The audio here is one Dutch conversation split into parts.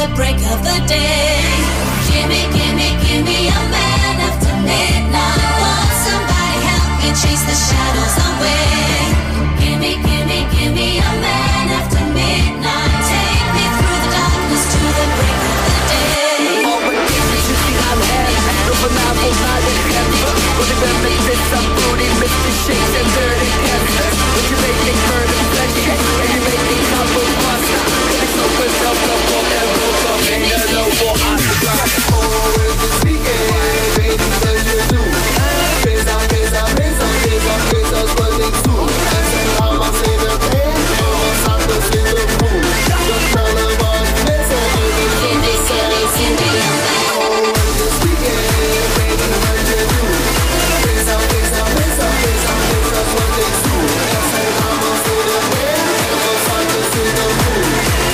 the break of the day. Gimme, gimme, gimme a man after midnight. Won't somebody help me chase the shadows away? Gimme, gimme, gimme a man after midnight. Take me through the darkness to the break of the day. Al mijn kindjes die gaan hebben vanavond naar de grens. Want ik ben met dit aan booty, met de shakes en dirty dancers. Want je weet ik murder flesh, en je weet ik ga voor pasta. Ik zoek mezelf kapot en rook op in de local achterplaat. Oh, het is weekend, weet niet wat je doet. Pizza, pizza, pizza, pizza, pizza, wat ik doe. En zijn allemaal in de been, allemaal zachtjes in de boel. De knallen was mensen, in de cellen, in de oh, het is weekend, weet niet wat je doet. Pizza, pizza, pizza, pizza, pizza, wat ik doe. En zijn allemaal in de been, allemaal zachtjes in de boel.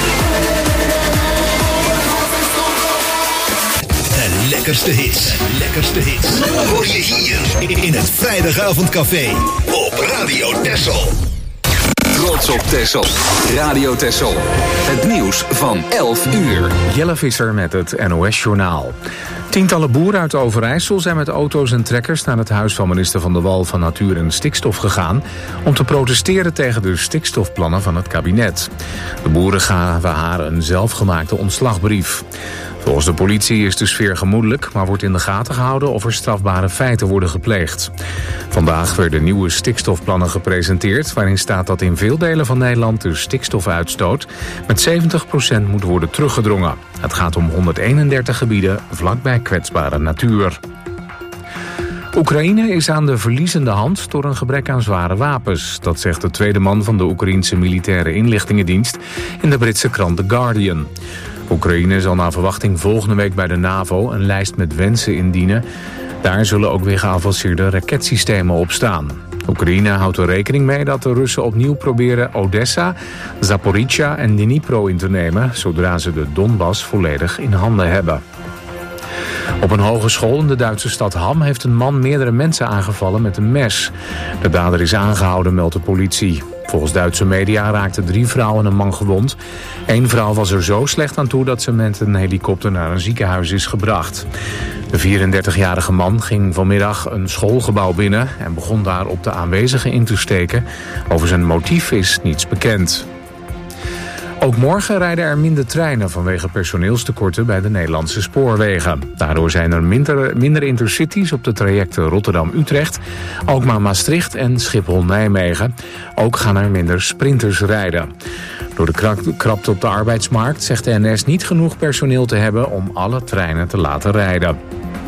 De lekkerste hits. Hoor je hier in het Vrijdagavondcafé op Radio Texel. Trots op Texel. Radio Texel. Het nieuws van 11 uur. Jelle Visser met het NOS-journaal. Tientallen boeren uit Overijssel zijn met auto's en trekkers naar het huis van minister Van der Wal van Natuur en Stikstof gegaan om te protesteren tegen de stikstofplannen van het kabinet. De boeren gaven haar een zelfgemaakte ontslagbrief. Volgens de politie is de sfeer gemoedelijk, maar wordt in de gaten gehouden of er strafbare feiten worden gepleegd. Vandaag werden nieuwe stikstofplannen gepresenteerd, waarin staat dat in veel delen van Nederland de stikstofuitstoot met 70% moet worden teruggedrongen. Het gaat om 131 gebieden vlakbij kwetsbare natuur. Oekraïne is aan de verliezende hand door een gebrek aan zware wapens. Dat zegt de tweede man van de Oekraïense militaire inlichtingendienst in de Britse krant The Guardian. Oekraïne zal naar verwachting volgende week bij de NAVO een lijst met wensen indienen. Daar zullen ook weer geavanceerde raketsystemen op staan. Oekraïne houdt er rekening mee dat de Russen opnieuw proberen Odessa, Zaporizhzhia en Dnipro in te nemen, zodra ze de Donbass volledig in handen hebben. Op een hogeschool in de Duitse stad Hamm heeft een man meerdere mensen aangevallen met een mes. De dader is aangehouden, meldt de politie. Volgens Duitse media raakten 3 vrouwen en een man gewond. 1 vrouw was er zo slecht aan toe dat ze met een helikopter naar een ziekenhuis is gebracht. De 34-jarige man ging vanmiddag een schoolgebouw binnen en begon daar op de aanwezigen in te steken. Over zijn motief is niets bekend. Ook morgen rijden er minder treinen vanwege personeelstekorten bij de Nederlandse spoorwegen. Daardoor zijn er minder intercities op de trajecten Rotterdam-Utrecht, Alkmaar-Maastricht en Schiphol-Nijmegen. Ook gaan er minder sprinters rijden. Door de krapte op de arbeidsmarkt zegt de NS niet genoeg personeel te hebben om alle treinen te laten rijden.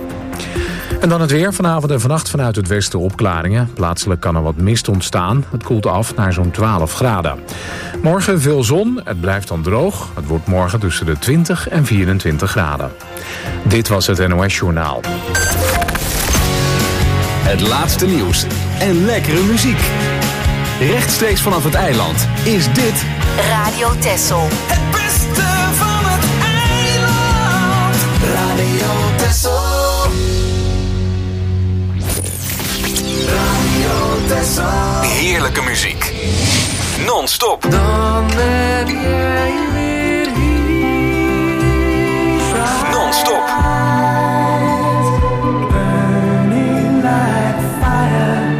En dan het weer. Vanavond en vannacht vanuit het westen opklaringen. Plaatselijk kan er wat mist ontstaan. Het koelt af naar zo'n 12 graden. Morgen veel zon. Het blijft dan droog. Het wordt morgen tussen de 20 en 24 graden. Dit was het NOS Journaal. Het laatste nieuws en lekkere muziek. Rechtstreeks vanaf het eiland is dit Radio Texel. Het beste van het eiland. Radio Texel. Radio Texel. heerlijke muziek. Non-stop. Dan ben jij weer hier. Non-stop. Burning like fire.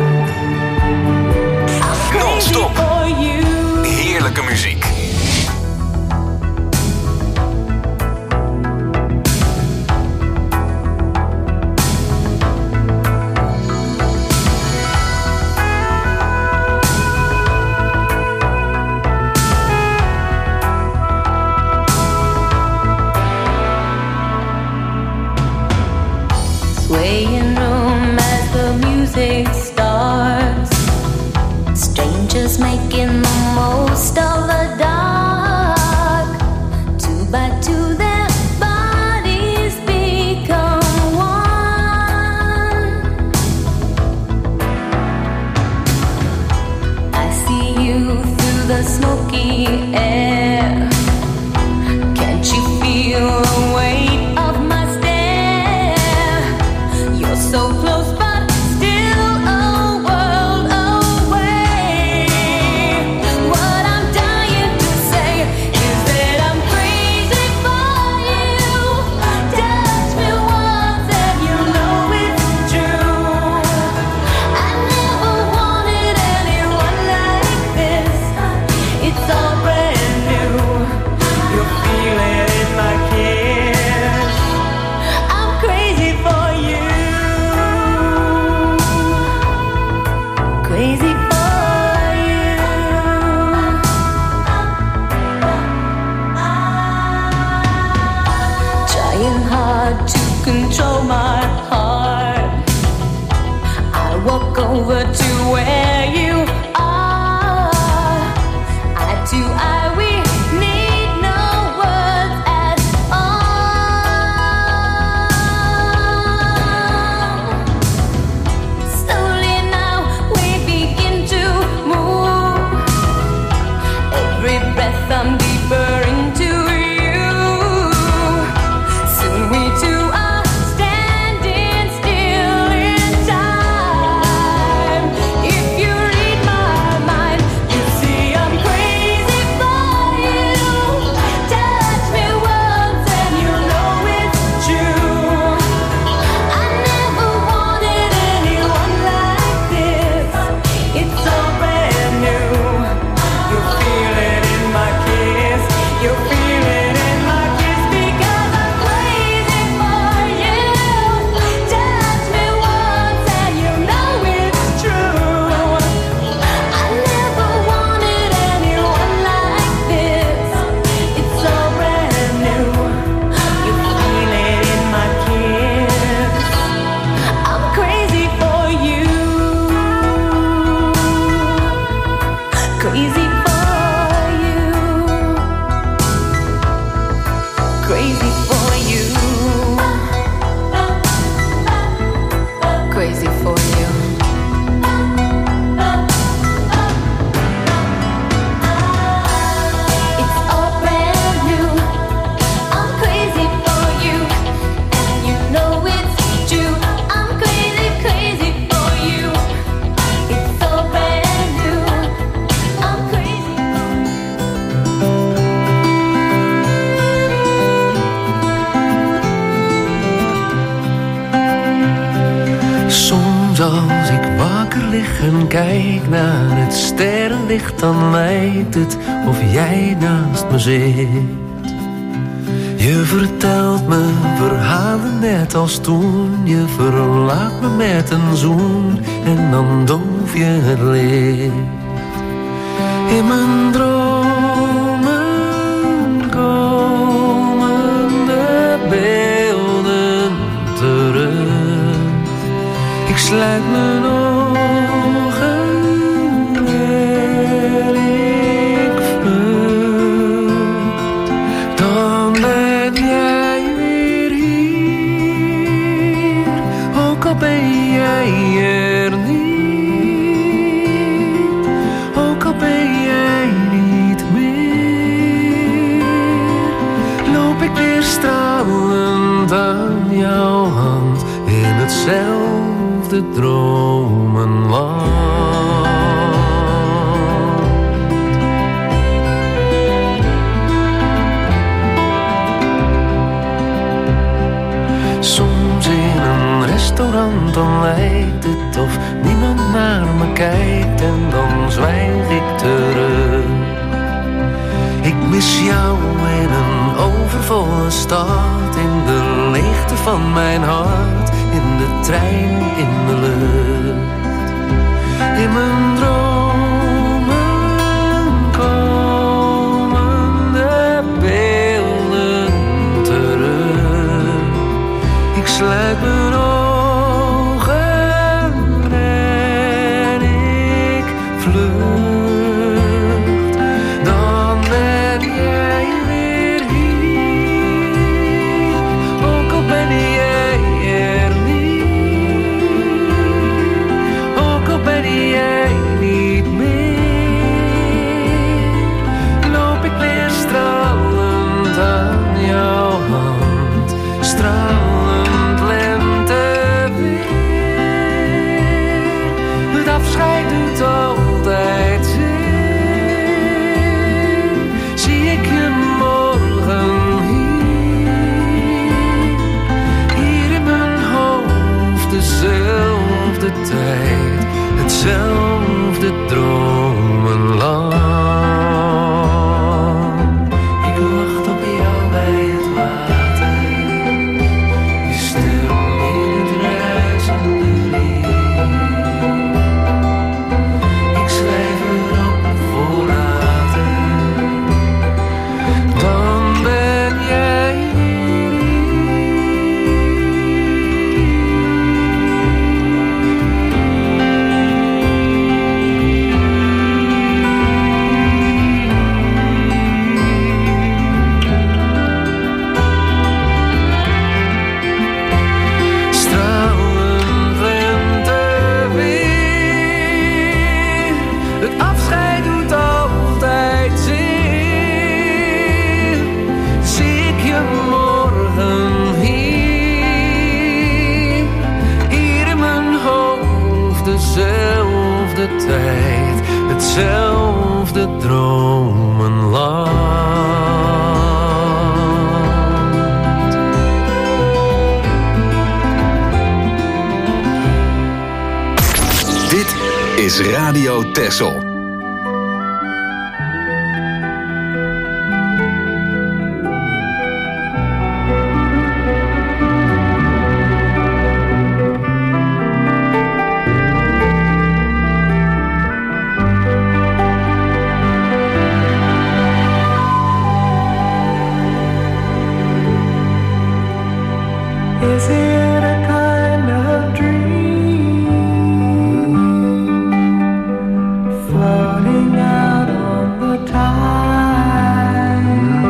Non-stop. Heerlijke muziek. Swaying room as the music starts. Strangers making the most of the dark. 2 by 2 their bodies become one. I see you through the smoky air. Can't you feel the weight of my so close but still a world away. What I'm dying to say is that I'm crazy for control my heart. I walk over to where you are. Eye to eye, we need no words at all. Slowly now we begin to move. Every breath I'm deeper into you. Soon we two are standing still in time. If you read my mind, you see I'm crazy for you. Touch me once and you know it's true. I never wanted anyone like this. It's all brand new. You feel it in my kiss. You feel it in my kiss because I'm crazy for you. Touch me once and you know it's true. I never wanted anyone like this. It's all brand new. You feel it in my kiss. I'm crazy for you. Crazy for you. Crazy for you. Crazy for you. It's all brand new. I'm crazy for you, and you know it's true. I'm crazy, crazy for you. It's all brand new. I'm crazy for Soms als ik wakker lig en kijk naar het sterrenlicht, dan lijkt het of jij naast me zit. Je vertelt me verhalen net als toen. Je verlaat me met een zoen en dan doof je het licht. In mijn dromen komen de beelden terug. Ik sluit mijn ogen en ik vlucht. Dan ben jij weer hier, ook al ben jij er niet, ook al ben jij niet meer. Loop ik weer stralend aan jouw hand in hetzelfde dromenland. Soms in een restaurant, dan lijkt het of niemand naar me kijkt en dan zwijg ik terug. Ik mis jou in een overvolle stad, in de leegte van mijn hart, in de trein, in de lucht. In mijn dromen komen de beelden terug. Ik sluit mijn ogen en ik vlucht. Dan ben jij weer hier, ook al ben jij er niet, ook al ben jij niet meer. Loop ik weer stralend aan jouw hand, stralend lente is Radio Texel. Is it a kind of dream floating out on the tide,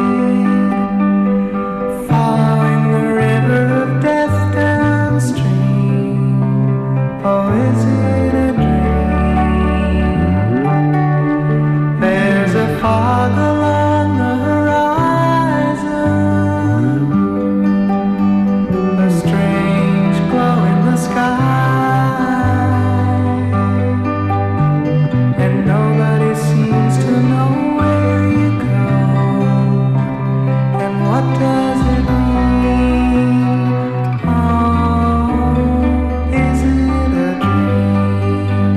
following the river of death downstream? Oh, is it a dream? There's a fog along the horizon, a strange glow in the sky, and nobody seems to know where you go, and what does it mean? Oh, is it a dream?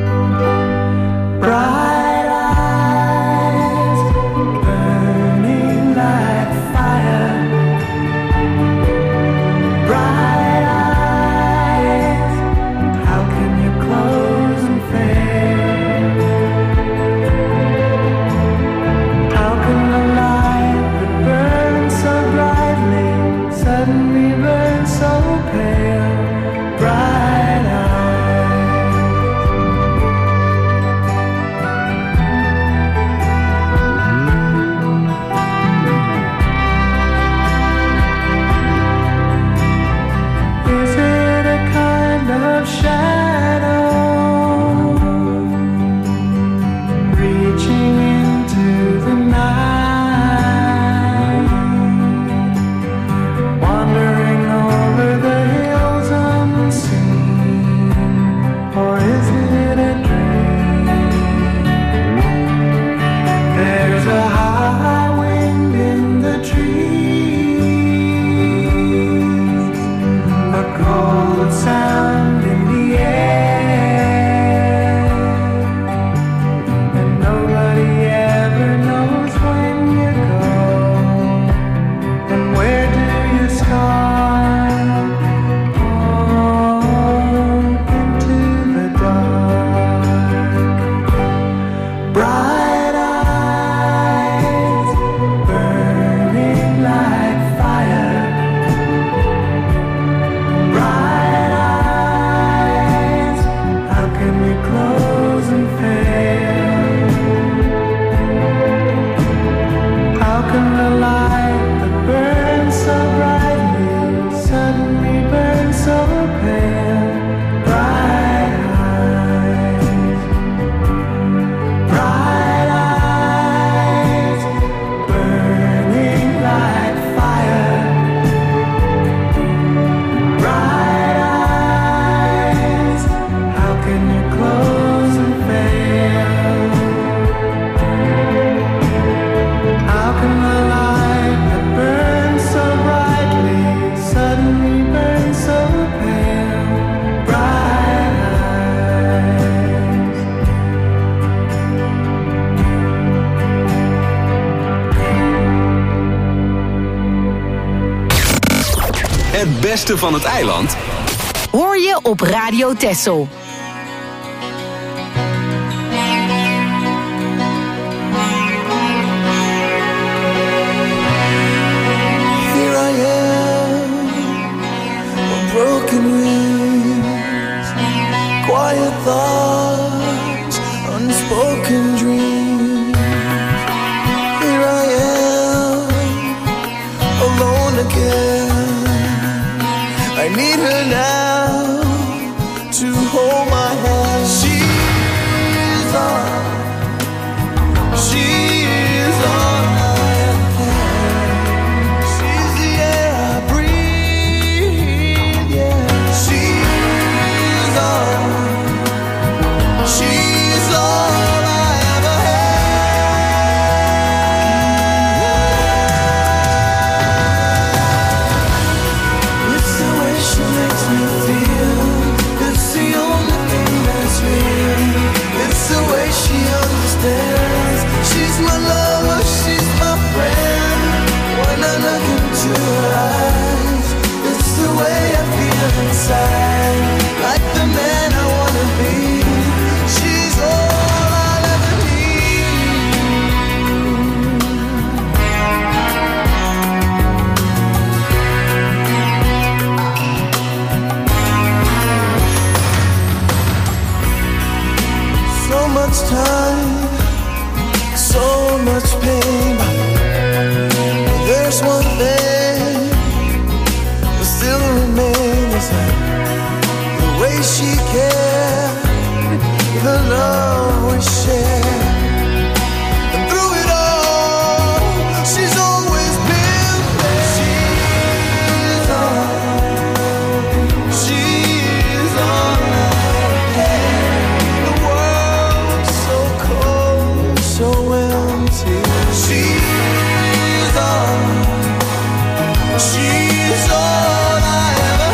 Bright eyes burning like fire, bright eyes, how can you close and fail? How can the light that burns so brightly suddenly burn so pale? Bright eyes. Is it a kind of shadow reaching into the night, wandering over the hills unseen? Or is it a dream? There's a high wind in the trees, a cold sound in the air, and nobody ever knows when you go, and where do you start? Oh, into the dark. Bright eyes burning like fire, bright eyes, how can we close and fail? How can the light that burns so brightly suddenly burn so pale? Bright eyes burning like fire, bright eyes, how can you close and fail? How can the light that burns so brightly suddenly burn so pale? Bright eyes. Het beste van het eiland Hoor je op Radio Texel. Here I am, with broken wings, quiet thoughts, unspoken dreams. Here I am, alone again. I need her now to hold my hand. She's all I have. She's the air I breathe, yeah. She's all I ever had. It's the way she makes me her eyes. It's the way I feel inside, like the man I wanna be. She's all I'll ever need. So much time, so much pain. There's one thing that still remains, the way she cared, the love we share. And through it all, she's always been there. She's all I had. The world's so cold, so empty. She's all I ever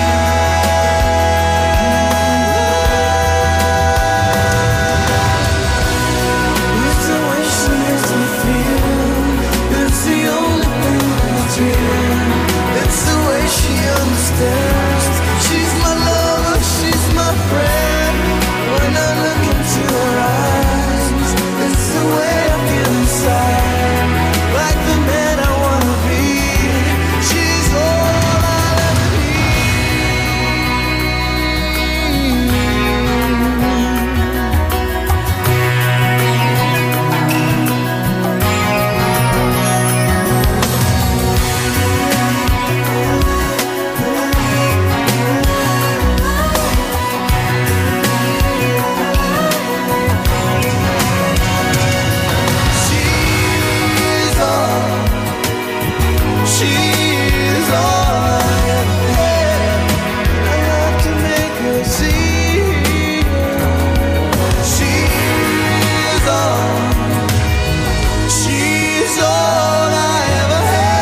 had. It's the way she makes me feel. It's the only thing that's real. It's the way she understands. She's my lover, she's my friend. When I look into her eyes, it's the way I feel inside, like the man I wanna be. She's all I'll ever She's all I ever had. I have to make her see. She's all I ever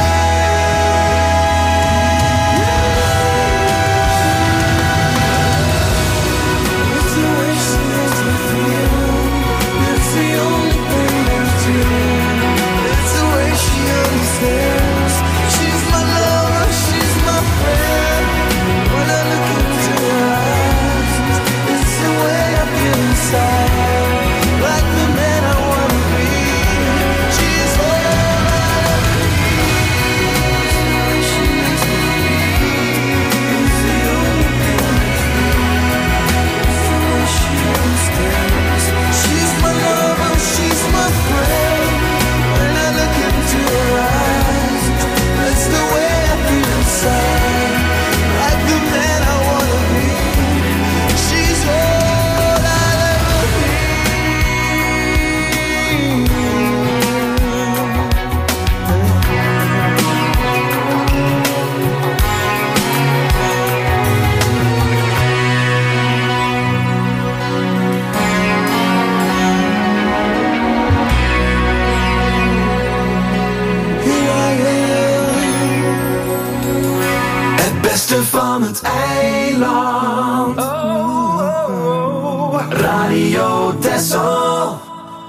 had. It's the way she makes me feel. It's the only thing that's real. It's the way she understands. She's my lover, she's my friend. When I look into her eyes, it's the way I feel inside, like the man I wanna be. She's all I ever need. She makes me feel. It's the only thing that's real. It's the way she understands. She's my lover, she's my friend. When I look into her eyes, it's the way I feel inside, like the man I wanna be. She's all I'll ever Here I am. Het beste van het eiland. Radio Texel.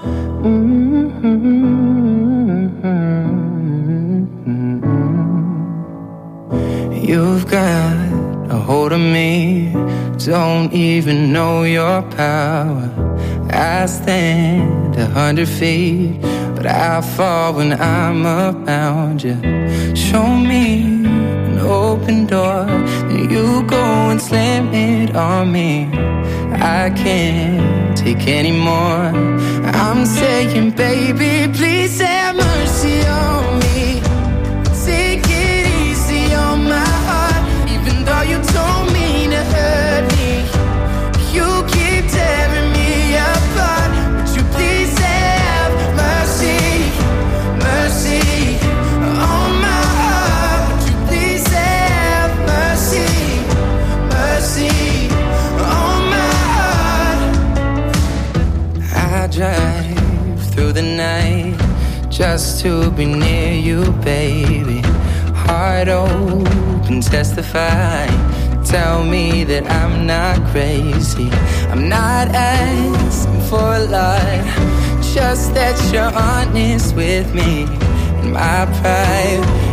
You've got a hold of me, don't even know your power. I stand 100 feet, but I fall when I'm around you. Show me an open door, then you go and slam it on me. I can't take any more. I'm saying, baby, please have mercy on me. Take it easy on my heart, even though you don't mean to hurt me. You keep tearing me apart. Would you please have mercy, mercy on my heart? Would you please have mercy, mercy on my heart? I drive through the night just to be near you, baby. Heart open, testify. Tell me that I'm not crazy. I'm not asking for a lot, just that you're honest with me. And my pride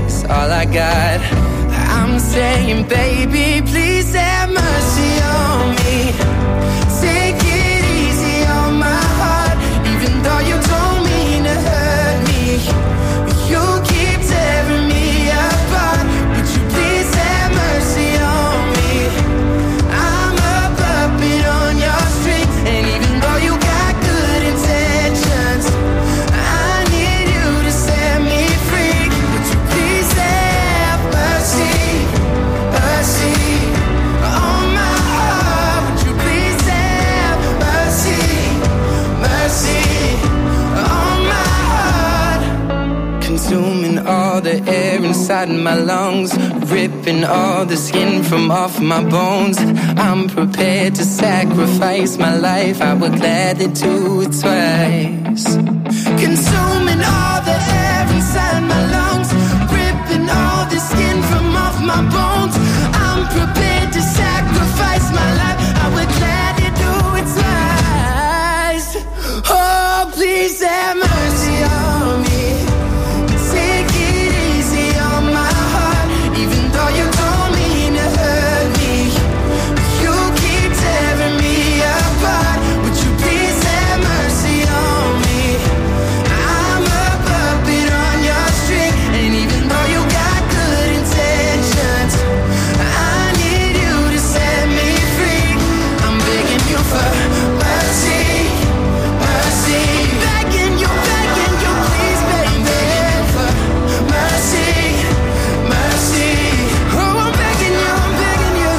is all I got. I'm saying, baby, please have mercy on me. Take it easy on my heart, even though you don't mean to hurt me. You keep tearing me apart. Would you please have mercy on me? I'm a puppet on your string, and even though you got good intentions, I need you to set me free. Would you please have mercy, mercy on my heart? Would you please have mercy, mercy on my heart? Consuming all the air inside my lungs, ripping all the skin from off my bones. I'm prepared to sacrifice my life, I would gladly do it twice. Consuming all the air inside my lungs, ripping all the skin from off my bones. I'm prepared to sacrifice my life, I would gladly do it twice. Oh, please have mercy on me. Take it easy on my heart, even though you don't mean to hurt me. You keep tearing me apart. Would you please have mercy on me? I'm a puppet on your string, and even though you got good intentions, I need you to set me free. I'm begging you for mercy, mercy. Begging you, please, baby, for mercy, mercy. Oh, I'm begging you,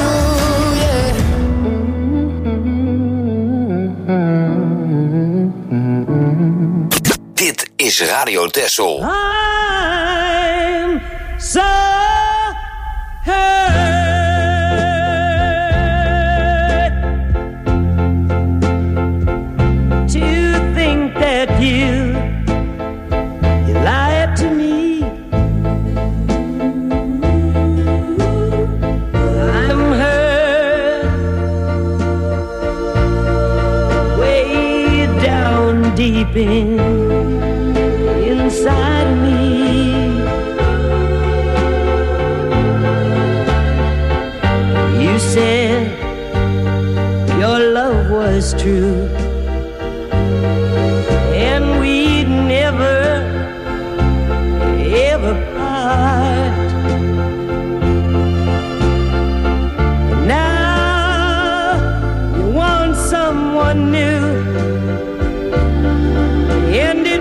yeah. Dit is Radio Texel. I'm so hurt to think that you lied to me. I'm hurt way down deep inside of me. You said your love was true, and we'd never, ever part. Now you want someone new, and it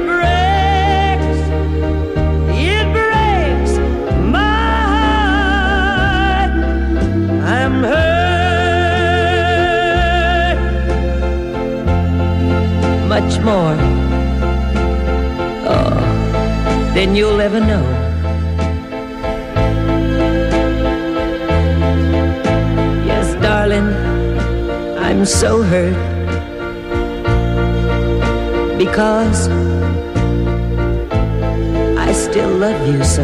breaks my heart. I'm hurt much more than you'll ever know. Yes, darling, I'm so hurt because I still love you so.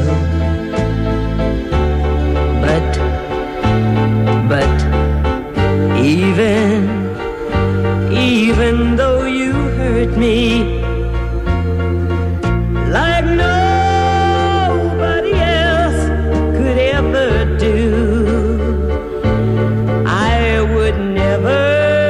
But even though you hurt me like nobody else could ever do, I would never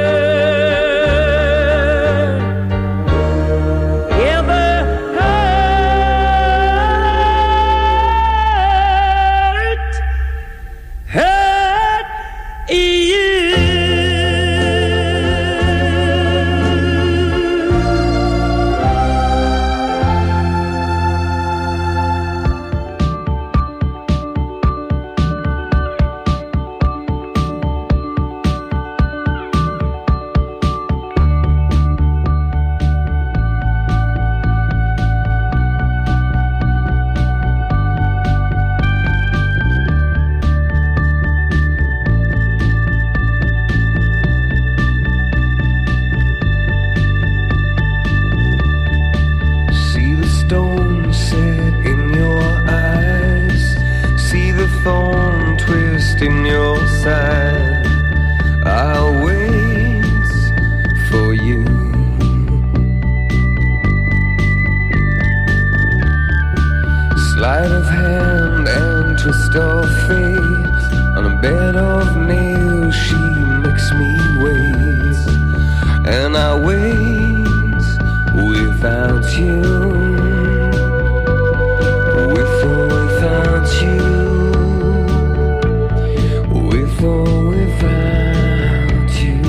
in your side. I'll wait for you. Sleight of hand taste of fate. On a bed of nails she makes me wait. And I wait without you. With or without you. With or without you.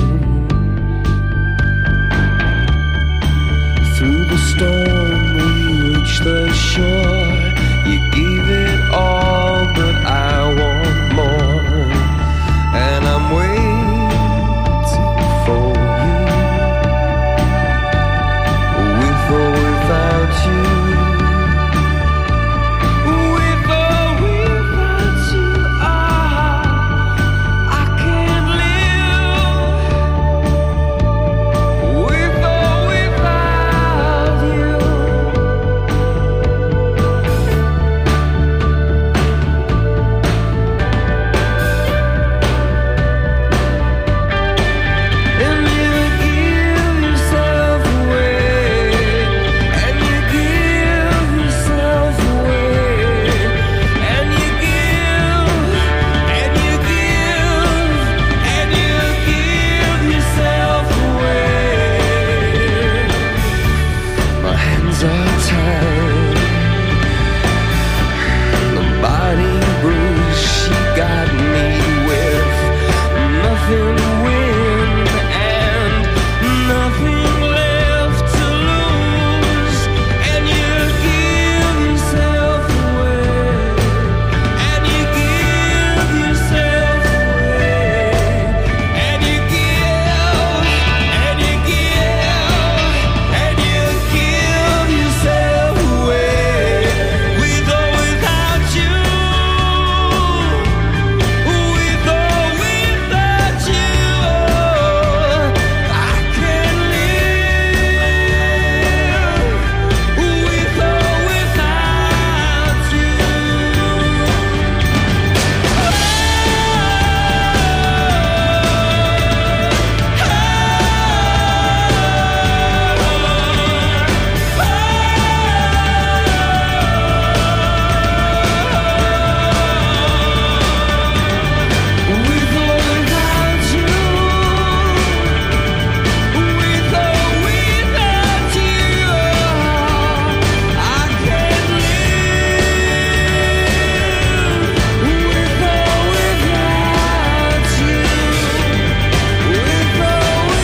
Through the storm we reach the shore. You gave it all, but I want more. And I'm waiting for you. With or without you. With or without you, I can't live. With or without you. And you give yourself away. And you give yourself away. And you give. And you give. And you give yourself away. My hands are tied. The body bruise she got me with. Nothing to win and nothing left to lose. And you give yourself away. And you give yourself away. And you give. And you give. And you give yourself away. With or without you. With or without you, I can't live. With or without you. With or without you. With or without you, I can't live. With or without you. With or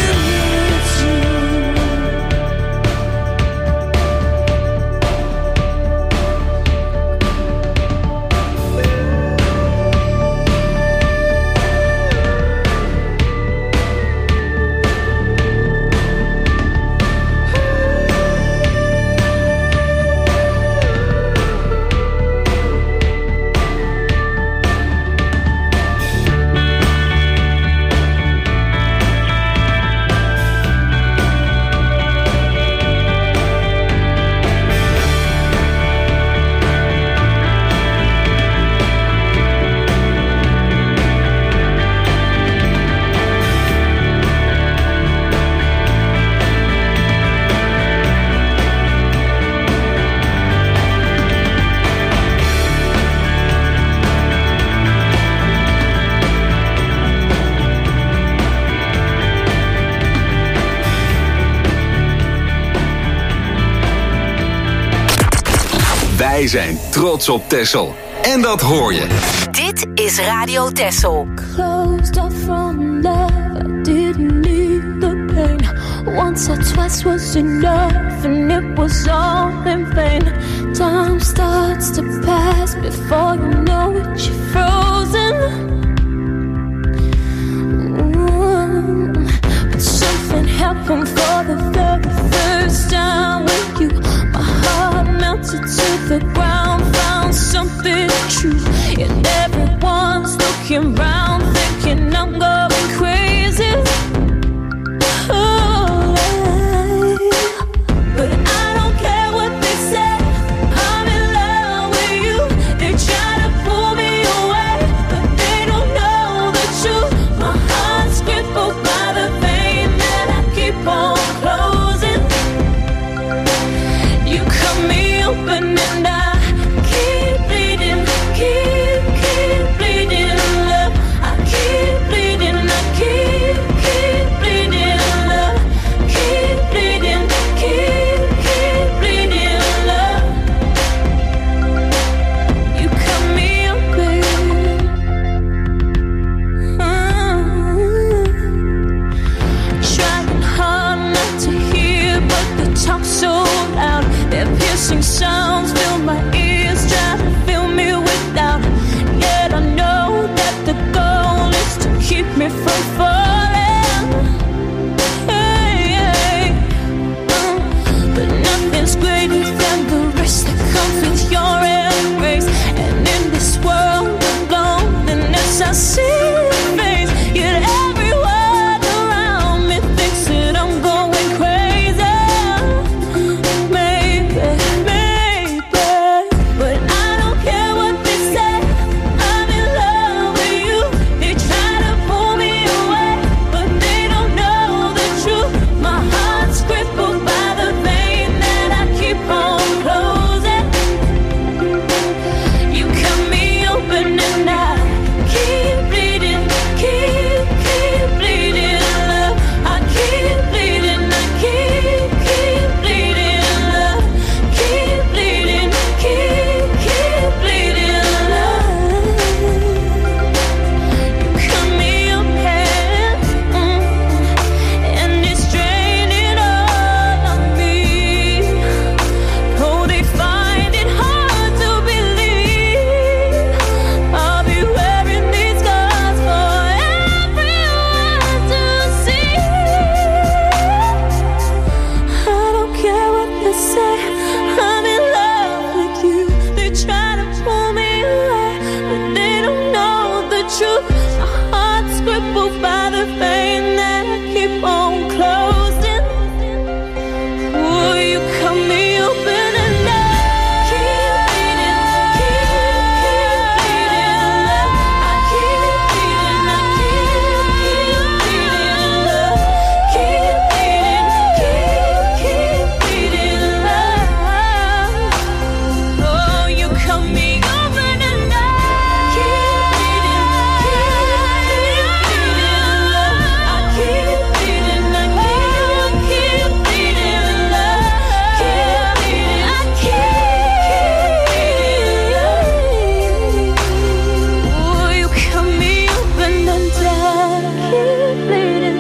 Wij zijn trots op Texel. En dat hoor je. Dit is Radio Texel. Closed off from love, I didn't need the pain. Once or twice was enough, and it was all in vain. Time starts to pass before you know it, you're frozen. But something happened for the very first time with you. My heart melted to the ground, found something true. And everyone's looking round, thinking I'm going crazy. Oh, but I don't care what they say. I'm in love with you. They try to pull me away, but they don't know the truth. My heart's crippled by the pain that I keep on closing. You cut me open and I keep bleeding, keep truth. My heart's crippled by the pain that keep on closing. Will you cut me open and down? Keep bleeding, keep bleeding, love. I keep bleeding, I keep bleeding, love. Keep bleeding, keep bleeding, love. Oh, you cut me open and down. Keep bleeding, love. I keep bleeding, I keep bleeding, love. Keep bleeding, I keep bleeding. Oh, you cut me open and down. Keep bleeding,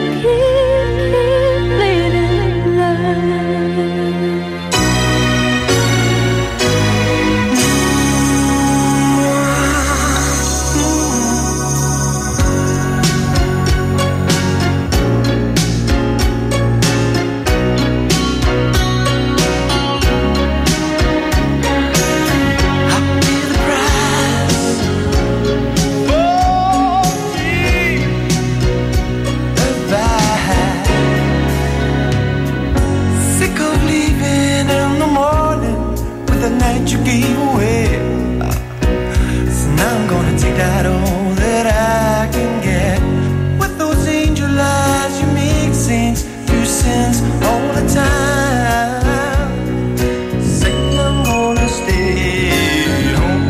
Sick of leaving in the morning with the night you gave away. So now I'm gonna take that all that I can get. With those angel eyes you make sings your sins all the time. Saying I'm gonna stay home.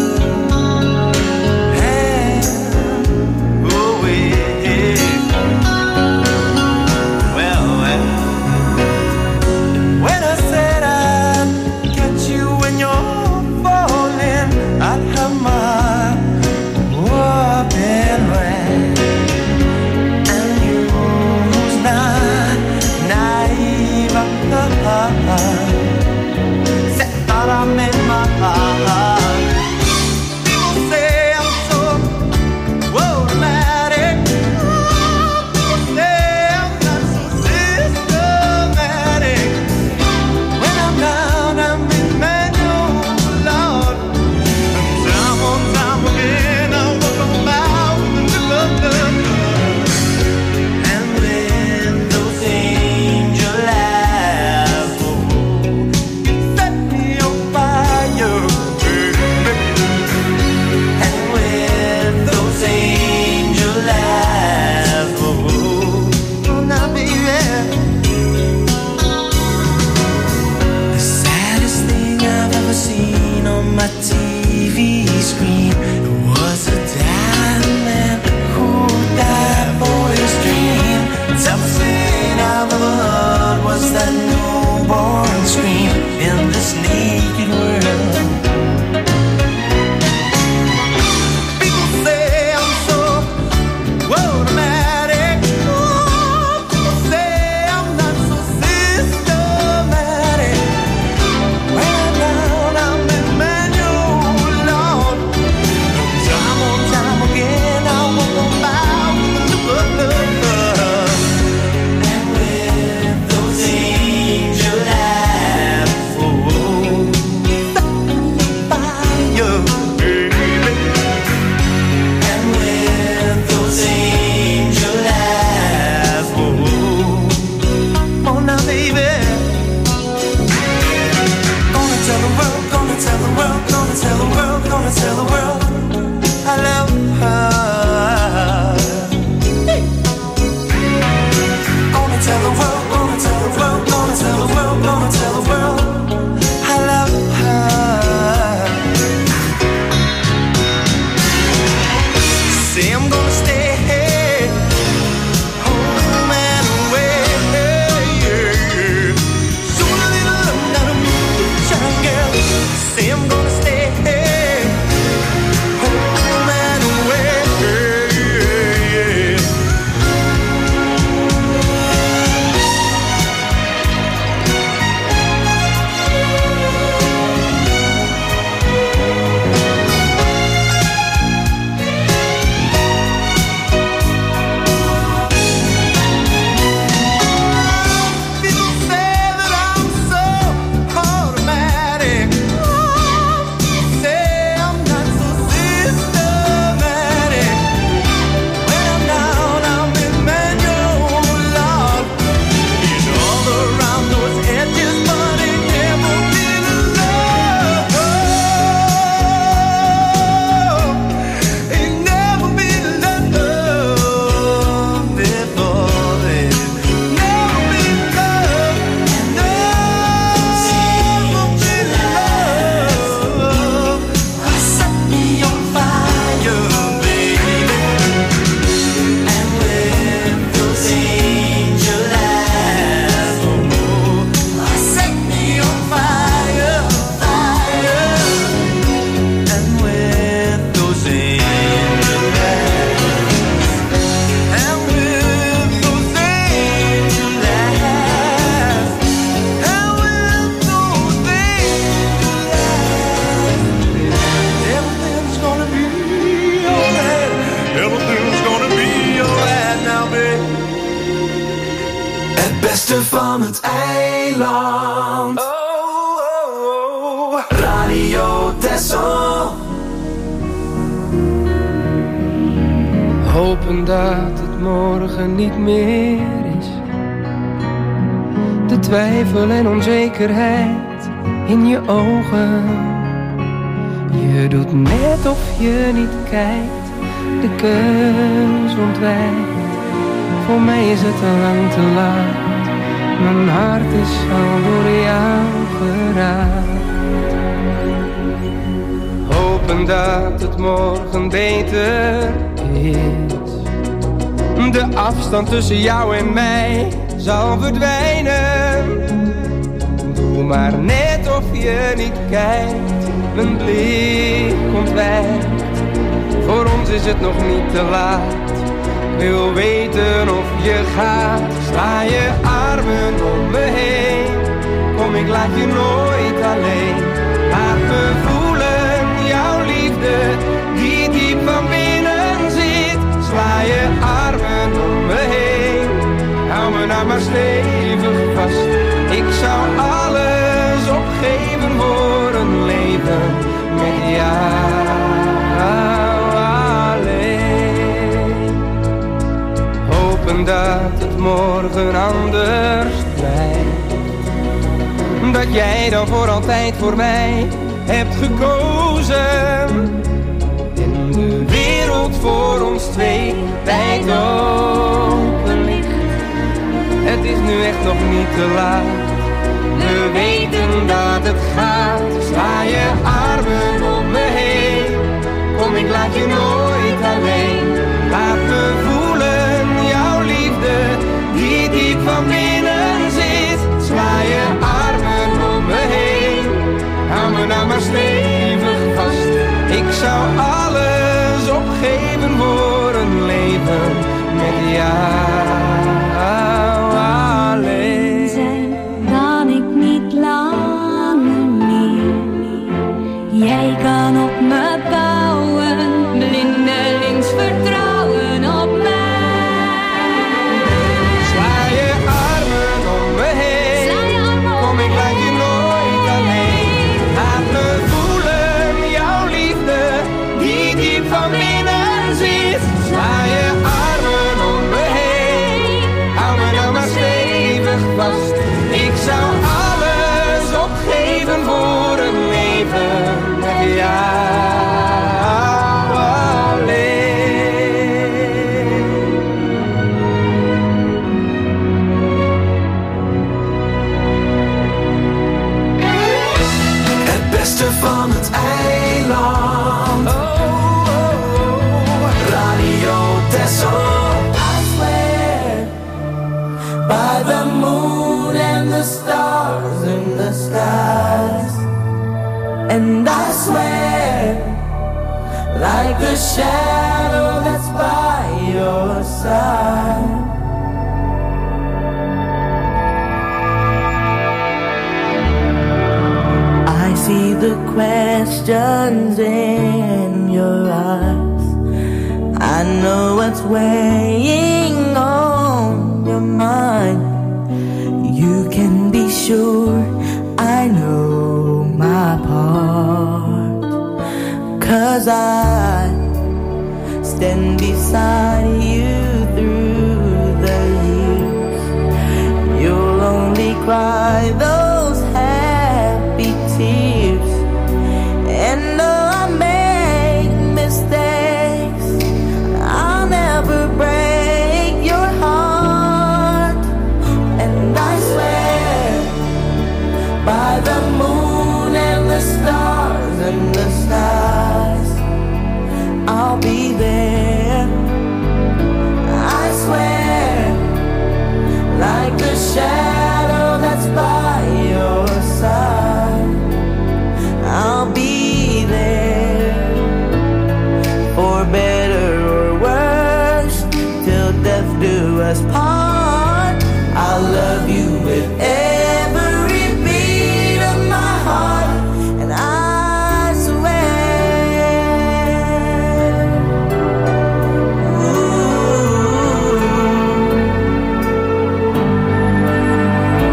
And away. Well, when I said I'd catch you when you're falling, I'd have my whooping right. And you's not naive, said thought I meant my heart. People say I'm so automatic. People say I'm not so systematic. When I'm down, I'm in manual, Lord. And time on time again, I walk on by with the love. And when those angel eyes, oh, you set me on fire, baby. And with those angel eyes, oh, now baby. The saddest thing I've ever seen on my TV screen was a dying man who died for his dream. Toughest thing I've ever heard was that newborn scream in this naked world. People say I'm so automatic. People say I'm not so systematic. When I'm down, I'm in manual, Lord. Time on time again, I walk on by with the look of love. And with those angel eyes, oh, set me on fire, baby. And with those angel eyes, oh, oh now baby. Gonna tell the world, gonna tell the world, gonna tell the world, gonna tell the world I love her. Hey. Gonna tell the world, gonna tell the world, gonna tell the world, gonna tell the world I love her. Say I'm gonna stay home and away. Soon a little love, not a moonshine girl. Say I'm gonna stay home and away. van het eiland. Oh, oh, oh. Radio Texel. Hopen dat het morgen niet meer is. De twijfel en onzekerheid in je ogen. Je doet net of je niet kijkt, de keus ontwijkt. Voor mij is het al lang te laat. Mijn hart is al door jou geraakt. Hopen dat het morgen beter is. De afstand tussen jou en mij zal verdwijnen. Doe maar net of je niet kijkt, mijn blik ontwijkt. Voor ons is het nog niet te laat. Ik wil weten of je gaat. Sla je armen om me heen. Kom, ik laat je nooit alleen. Laat me voelen jouw liefde die diep van binnen zit. Sla je armen om me heen. Hou me nou maar stevig vast. Ik zou alles opgeven voor een leven met jou alleen. Hopen dat het morgen anders blijft. Dat jij dan voor altijd voor mij hebt gekozen. En de wereld voor ons twee wijd open ligt. Het is nu echt nog niet te laat. We weten dat het gaat. Sla je armen om me heen. Kom, ik laat je nooit alleen. Laat me voelen jouw liefde die diep van binnen zit. Sla je armen om me heen. Hou me nou maar stevig vast. Ik zou alles opgeven voor een leven met jou alleen. Zijn kan ik niet langer meer. Jij kan op me bouwen, blindelings vertrouwen op mij. Sla je armen om me heen. Kom, ik laat je nooit alleen. Laat me voelen jouw liefde die diep van binnen zit. Sla je armen om me heen. Hou me nou maar stevig vast. Ik zou alles opgeven voor een leven met jou alleen. Het beste van het eiland. Oh, oh, oh. Radio Texel. I swear by the moon and the stars in the skies. And I swear like the shadow that's by your side. I see the questions in your eyes. I know what's weighing on your mind. You can be sure I know my part. 'Cause I stand beside you through the years. You'll only cry those happy tears. And though I make mistakes, I'll never break your heart. And I swear by the moon and the stars and the skies, I'll be there. I swear like the shadow that's by your side, I'll be there. For better or worse, till death do us part. I'll love you with every beat of my heart. And I swear, ooh,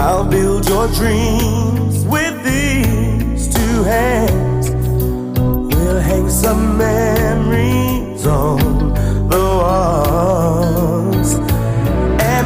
I'll build your dreams with these two hands. We'll hang some memories on the walls. And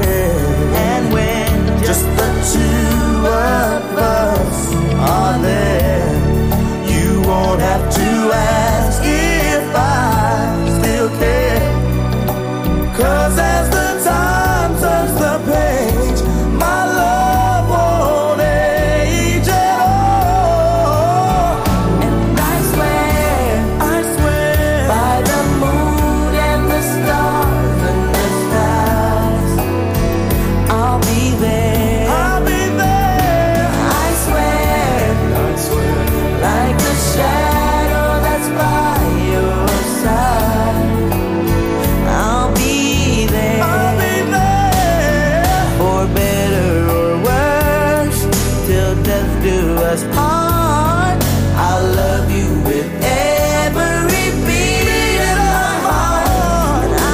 when just the two of us are there, you won't have to ask if I still care. 'Cause as the time turns the page, my love won't age at all. And I swear, by the moon and the stars and the skies, I'll be there. I swear, like the shadow that's by your side, I'll be there. For better or worse, till death do us part. I'll love you with every beat of my heart. I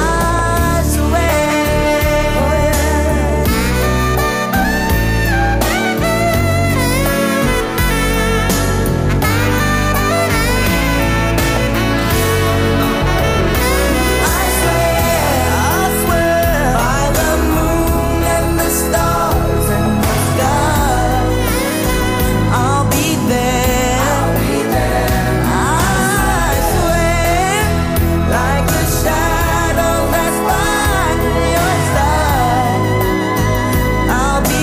swear, by the moon and the stars and the sky, I'll be there. I swear, like a shadow that's by your side, I'll be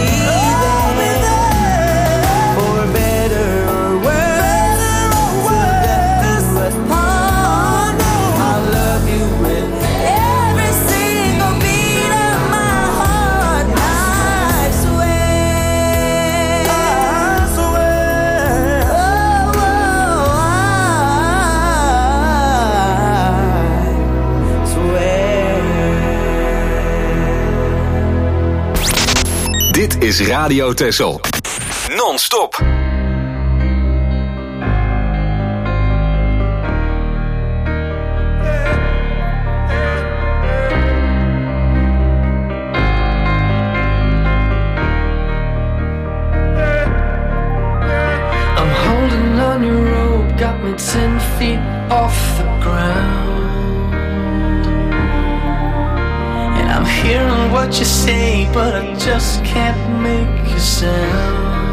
there. For better or worse, till death do us part. I'll love you with every single beat of my heart. I swear, oh, I swear. Dit is Radio Texel. Non-stop. I'm holding on your rope, got me 10 feet off the ground. And I'm hearing what you say, but I just can't make a sound.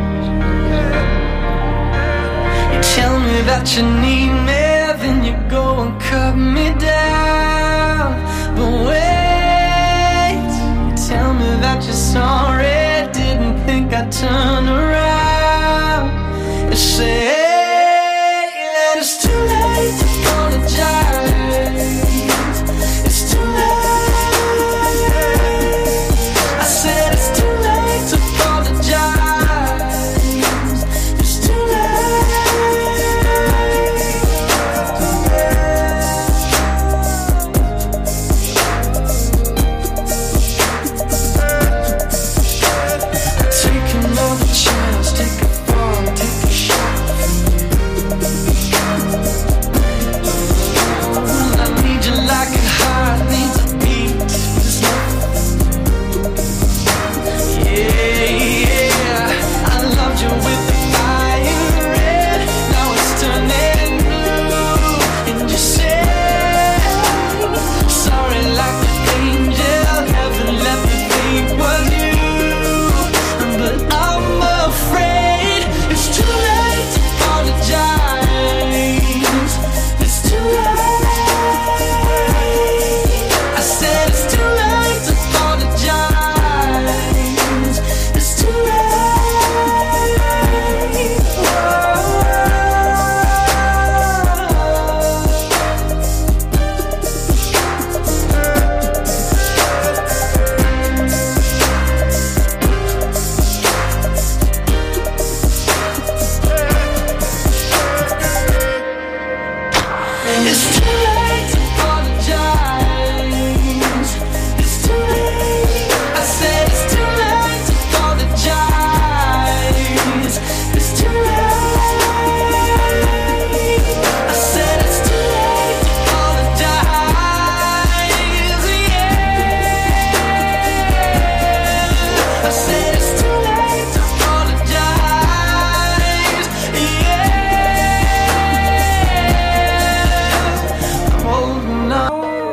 You tell me that you need me, then you go and cut me down. But wait, you tell me that you're sorry, didn't think I'd turn around. You say that it's too late to apologize. It's too late. I said it's too late to apologize. It's too late. said it's too late to apologize. Yeah, I'm holding on.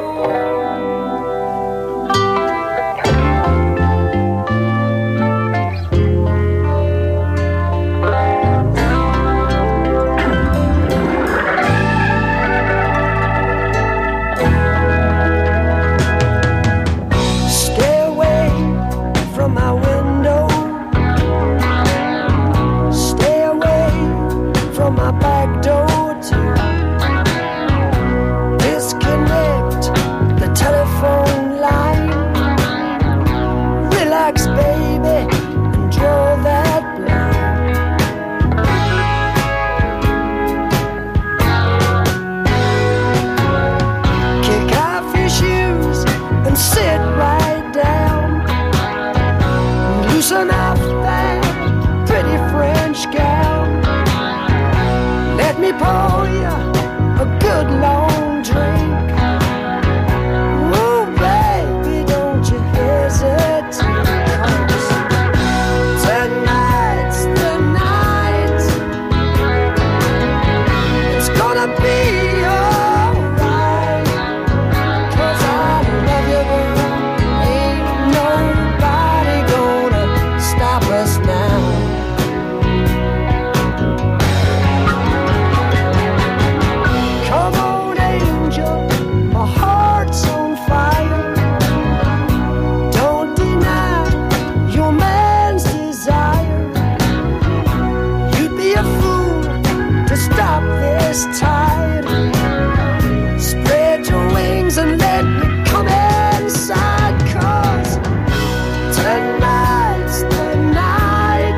Pour you a good long drink. Oh, baby, don't you hesitate. Tonight's the night. It's gonna be alright. 'Cause I love you, girl. Ain't nobody gonna stop us now. Tide. Spread your wings and let me come inside. 'Cause tonight's the night.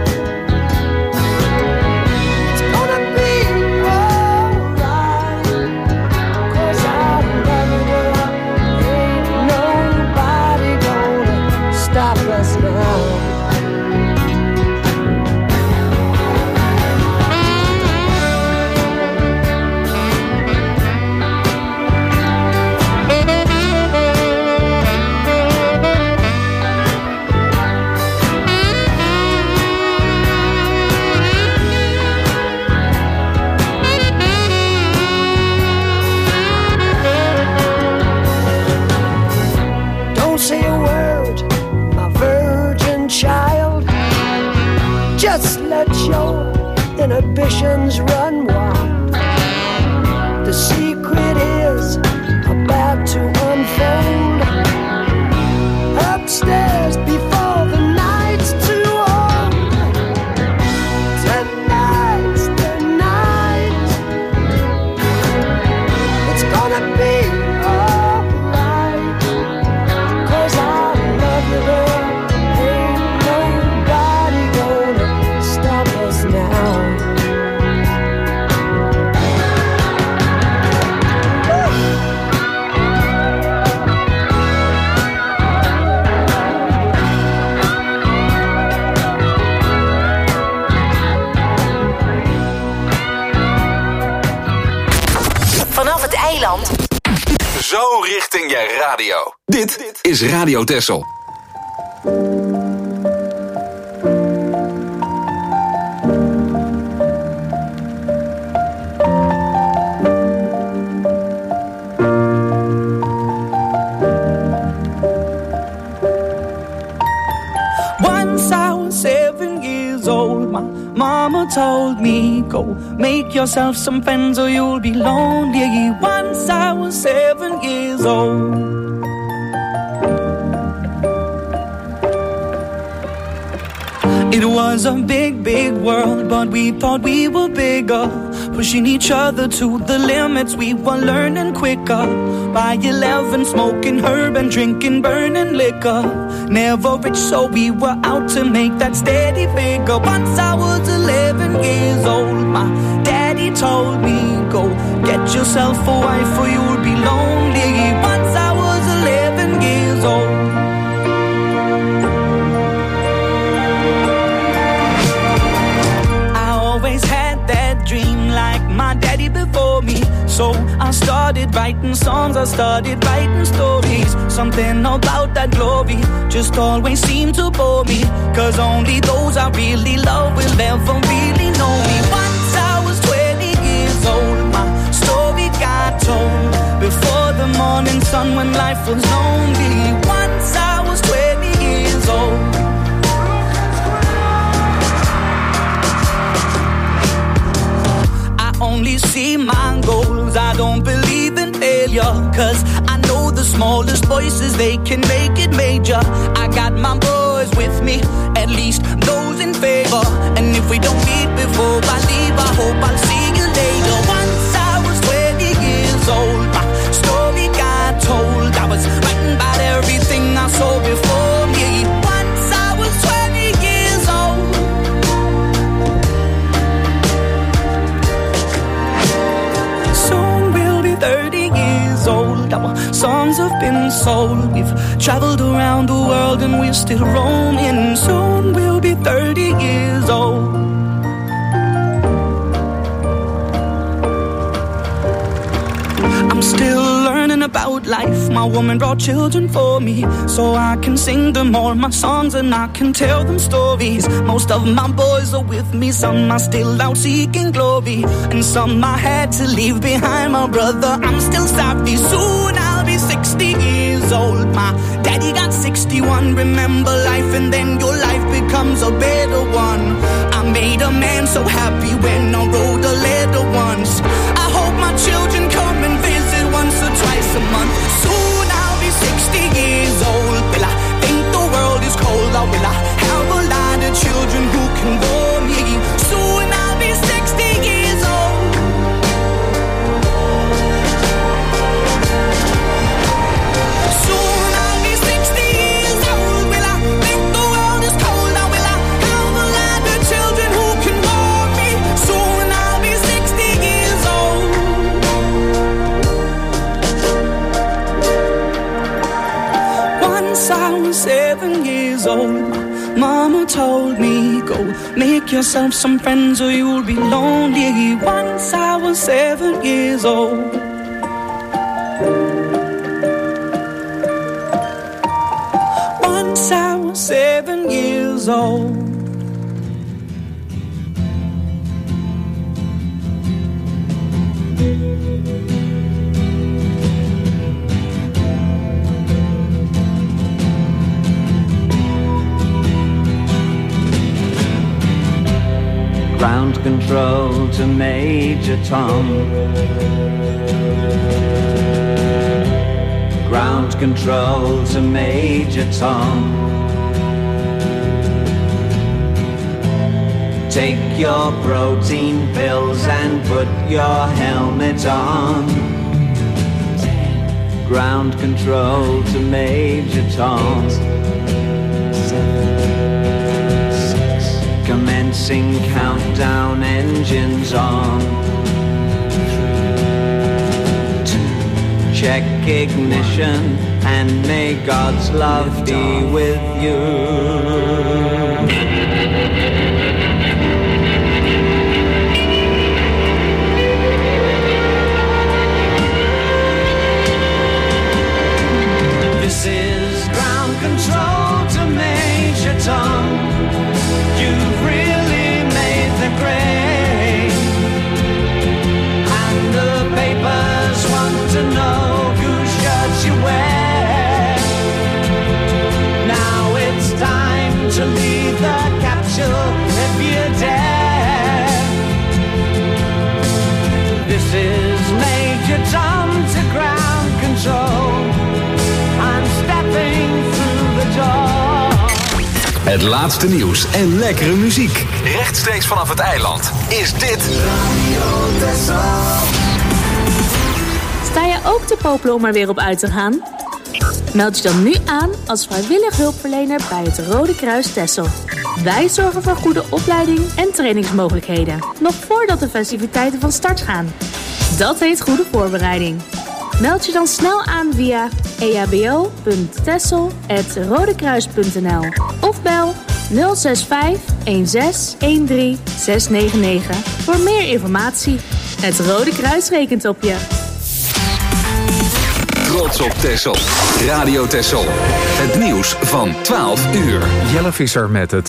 It's gonna be alright. 'Cause I love you, girl. Ain't nobody gonna stop us now. Just let your inhibitions run wild. The secret is about to unfold. Upstairs before the night's too old. Tonight's the night. It's gonna be alright. 'Cause I love you, girl. Vanaf het eiland. Zo richting je radio. Dit is Radio Texel. Once I was 7 years old, my mama told me, go make yourself some friends or you'll be lonely. Once I was 7 years old. It was a big, big world, but we thought we were bigger. Pushing each other to the limits, we were learning quicker. By 11, smoking herb and drinking burning liquor. Never rich, so we were out to make that steady figure. Once I was 11 years old, my daddy told me, go get yourself a wife or you'll be lonely. Once I was 11 years old. Always had that dream like my daddy before me. So I started started writing songs, I started writing stories. Something about that glory just always seemed to bore me, 'cause only those I really love will ever really know me. Once I was 20 years old, my story got told before the morning sun when life was lonely. Once I was 20 years old. Only see my goals, I don't believe in failure, 'cause I know the smallest voices, they can make it major. I got my boys with me, at least those in favor. And if we don't meet before I leave, I hope I'll see you later. Once I was 20 years old, my story got told. I was writing about everything I saw before me. Once I was 20 years old. Soon we'll be 30 years old. Our songs have been sold. We've traveled around the world and we're still roaming. Soon we'll be 30 years old. I'm still learning about life. My woman brought children for me, so I can sing them all my songs and I can tell them stories. Most of my boys are with me, some are still out seeking glory, and some I had to leave behind. My brother, I'm still sorry. Soon I'll be 60 years old. My daddy got 61. Remember life and then your life becomes a better one. I made a man so happy when I wrote a letter once. I hope my children come and visit once or twice a month. Soon I'll be 60 years old. Will I think the world is cold, or will I have a lot of children who can bore me? Soon I'll be 60 years old. Soon I'll be 60 years old. Will I think the world is cold, or will I have a lot of children who can bore me? Soon I'll be 60 years old. Once I was 7 years old, Mama told me, go make yourself some friends or you'll be lonely. Once I was 7 years old. Once I was 7 years old. Ground control to Major Tom. Ground control to Major Tom. Take your protein pills and put your helmet on. Ground control to Major Tom. Commencing countdown, engines on. 3, 2, check ignition, and may God's love be with you. This is ground control to Major Tom. You've really made the grade, and the papers want to know whose shirts you wear. Now it's time to leave the capsule if you dare. This is Major Tom to ground control. I'm stepping through the door. Het laatste nieuws en lekkere muziek. Rechtstreeks vanaf het eiland is dit Radio Texel. Sta je ook te popelen om er weer op uit te gaan? Meld je dan nu aan als vrijwillig hulpverlener bij het Rode Kruis Texel. Wij zorgen voor goede opleiding en trainingsmogelijkheden, nog voordat de festiviteiten van start gaan. Dat heet goede voorbereiding. Meld je dan snel aan via ehbo.texel@rodekruis.nl of bel 065 16 13 699 voor meer informatie. Het Rode Kruis rekent op je. trots op Texel. Radio Texel. Het nieuws van 12 uur. Jelle Visser met het